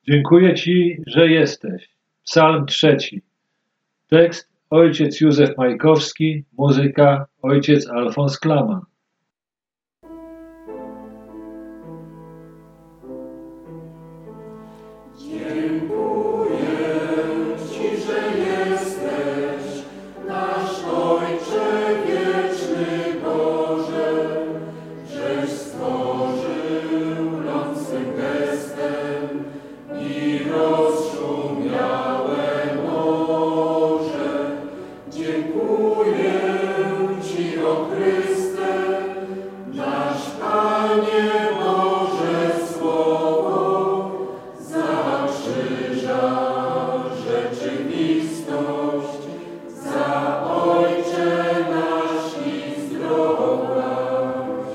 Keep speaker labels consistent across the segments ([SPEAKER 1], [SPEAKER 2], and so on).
[SPEAKER 1] Dziękuję Ci, że jesteś. Psalm 3. Tekst ojciec Józef Majkowski, muzyka ojciec Alfons Klaman.
[SPEAKER 2] Dziękuję Ci, że jesteś, nasz Ojcze wieczny Boże, żeś stworzył ląd swym gestem i rozszumiałe morze. Dziękuję Ci, o Chryste, nasz Panie Boże Słowo, za krzyża rzeczywistość, za Ojcze nasz i zdrowaś.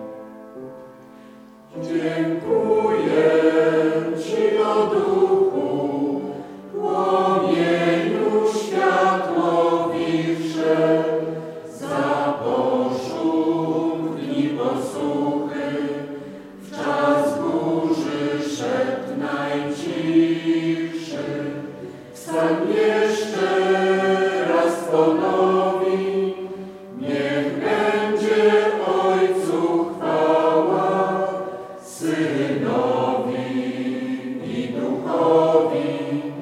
[SPEAKER 2] Dziękuję Ci, o Duchu, płomieniu światłowiwsze, za poszum w dni posłuchy, w czas burzy szept najcichszy. Wstań jeszcze raz ponowi, niech będzie Ojcu chwała, Synowi i Duchowi,